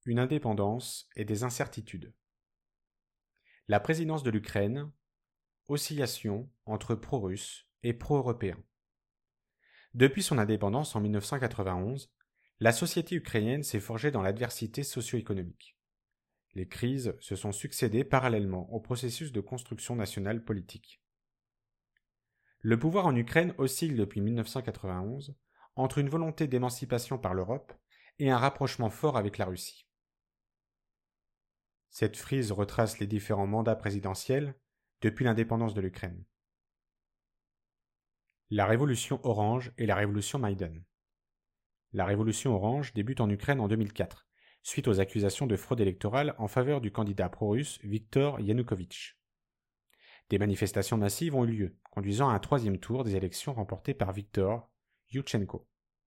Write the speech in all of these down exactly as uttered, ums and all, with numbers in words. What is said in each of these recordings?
une indépendance et des incertitudes. La présidence de l'Ukraine, oscillation entre pro-russes et pro-européens. Depuis son indépendance en mille neuf cent quatre-vingt-onze, la société ukrainienne s'est forgée dans l'adversité socio-économique. Les crises se sont succédées parallèlement au processus de construction nationale politique. Le pouvoir en Ukraine oscille depuis mille neuf cent quatre-vingt-onze entre une volonté d'émancipation par l'Europe et un rapprochement fort avec la Russie. Cette frise retrace les différents mandats présidentiels depuis l'indépendance de l'Ukraine. La révolution orange et la révolution Maïdan. La révolution orange débute en Ukraine en deux mille quatre, suite aux accusations de fraude électorale en faveur du candidat pro-russe Viktor Yanukovych. Des manifestations massives ont eu lieu, conduisant à un troisième tour des élections remportées par Viktor Youtchenko.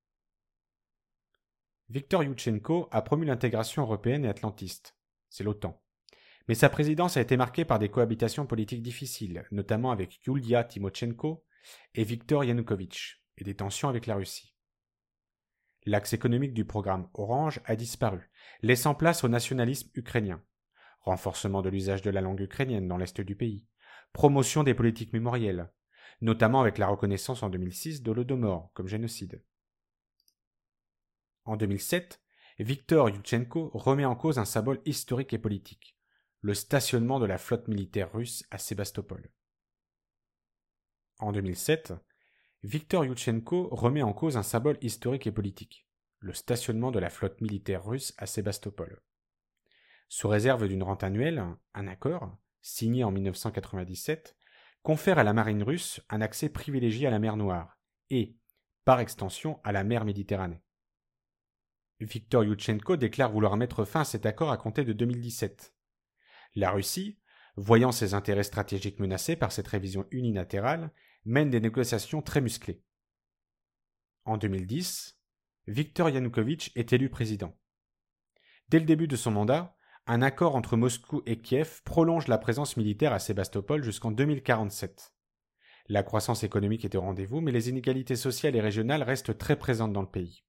Viktor Youtchenko a promu l'intégration européenne et atlantiste, c'est l'OTAN. Mais sa présidence a été marquée par des cohabitations politiques difficiles, notamment avec Yulia Tymoshenko et Viktor Yanukovych, et des tensions avec la Russie. L'axe économique du programme Orange a disparu, laissant place au nationalisme ukrainien, renforcement de l'usage de la langue ukrainienne dans l'est du pays, promotion des politiques mémorielles, notamment avec la reconnaissance en deux mille six de l'Holodomor comme génocide. En deux mille sept, Viktor Youtchenko remet en cause un symbole historique et politique, le stationnement de la flotte militaire russe à Sébastopol. En deux mille sept, Viktor Youtchenko remet en cause un symbole historique et politique, le stationnement de la flotte militaire russe à Sébastopol. Sous réserve d'une rente annuelle, un accord, signé en mille neuf cent quatre-vingt-dix-sept, confère à la marine russe un accès privilégié à la mer Noire et, par extension, à la mer Méditerranée. Viktor Youtchenko déclare vouloir mettre fin à cet accord à compter de deux mille dix-sept. La Russie, voyant ses intérêts stratégiques menacés par cette révision unilatérale, mène des négociations très musclées. En deux mille dix, Viktor Yanukovych est élu président. Dès le début de son mandat, un accord entre Moscou et Kiev prolonge la présence militaire à Sébastopol jusqu'en deux mille quarante-sept. La croissance économique est au rendez-vous, mais les inégalités sociales et régionales restent très présentes dans le pays.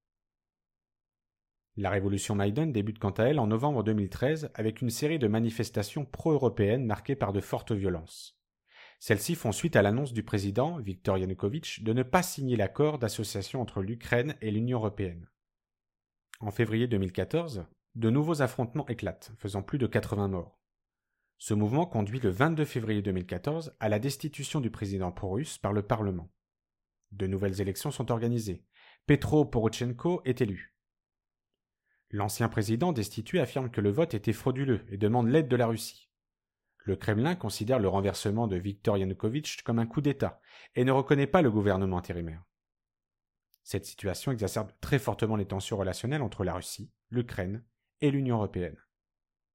La révolution Maïdan débute quant à elle en novembre deux mille treize avec une série de manifestations pro-européennes marquées par de fortes violences. Celles-ci font suite à l'annonce du président, Viktor Yanukovych, de ne pas signer l'accord d'association entre l'Ukraine et l'Union européenne. En février deux mille quatorze, de nouveaux affrontements éclatent, faisant plus de quatre-vingts morts. Ce mouvement conduit le vingt-deux février deux mille quatorze à la destitution du président pro-russe par le Parlement. De nouvelles élections sont organisées. Petro Porochenko est élu. L'ancien président destitué affirme que le vote était frauduleux et demande l'aide de la Russie. Le Kremlin considère le renversement de Viktor Yanukovych comme un coup d'État et ne reconnaît pas le gouvernement intérimaire. Cette situation exacerbe très fortement les tensions relationnelles entre la Russie, l'Ukraine et l'Union européenne.